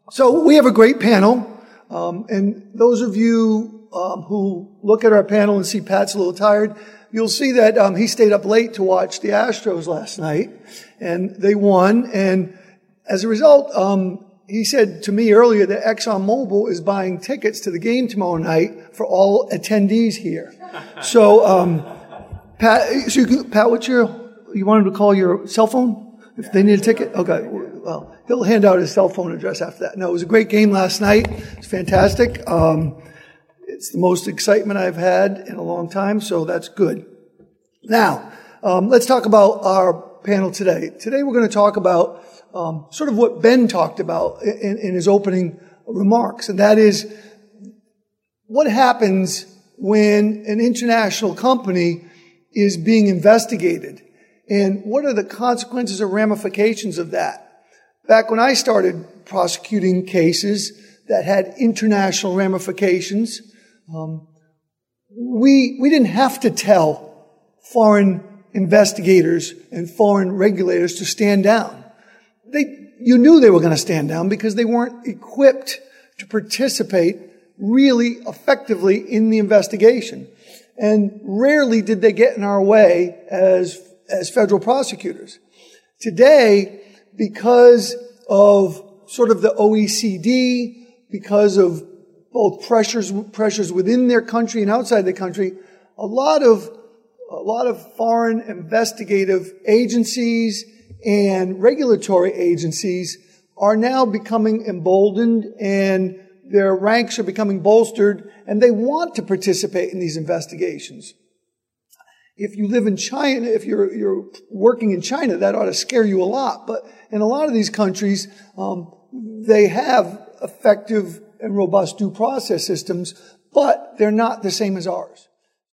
So we have a great panel, and those of you who look at our panel and see Pat's a little tired, you'll see that he stayed up late to watch the Astros last night, and they won. And as a result, he said to me earlier that ExxonMobil is buying tickets to the game tomorrow night for all attendees here. So, Pat, you want him to call your cell phone if they need a ticket? Okay. Well, he'll hand out his cell phone address after that. No, it was a great game last night. It's fantastic. It's the most excitement I've had in a long time, so that's good. Now, let's talk about our panel today. Today we're going to talk about sort of what Ben talked about in his opening remarks, and that is what happens when an international company is being investigated, and what are the consequences or ramifications of that. Back when I started prosecuting cases that had international ramifications, we didn't have to tell foreign investigators and foreign regulators to stand down. You knew they were going to stand down because they weren't equipped to participate really effectively in the investigation. And rarely did they get in our way as federal prosecutors. Today, because of sort of the OECD, because of both pressures within their country and outside the country, a lot of foreign investigative agencies and regulatory agencies are now becoming emboldened, and their ranks are becoming bolstered, and they want to participate in these investigations. If you live in China, if you're working in China, that ought to scare you a lot. But in a lot of these countries, they have effective and robust due process systems, but they're not the same as ours.